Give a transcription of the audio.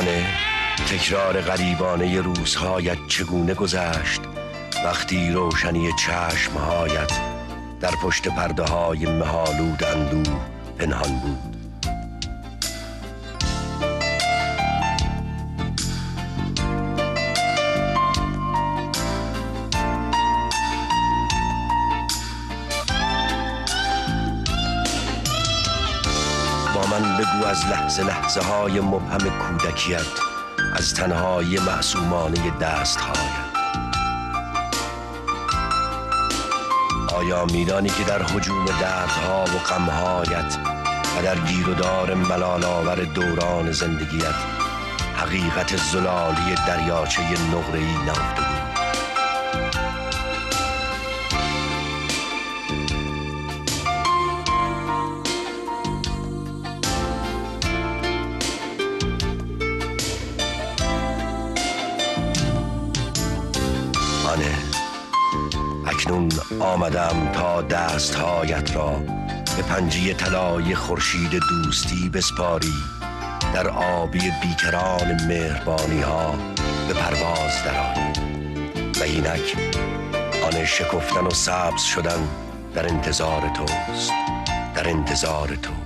آن تکرار غریبانه روزهایت چگونه گذشت وقتی روشنی چشمهایت در پشت پرده های مه‌آلود اندوه پنهان بود. با من بگو از لحظه لحظه های مبهم کودکیت، از تنهایی معصومانه دستهایت. آیا میدانی که در هجوم دردها و غمهایت و در گیر و دار ملال آور دوران زندگیت حقیقت زلالی دریاچه نقره‌ای نهفته بود؟ اکنون آمدم تا دستهایت را به پنجه طلای خورشید دوستی بسپاری، در آبی بیکران مهربانی ها به پرواز درآیی و اینک آن شکفتن و سبز شدن در انتظار توست، در انتظار تو.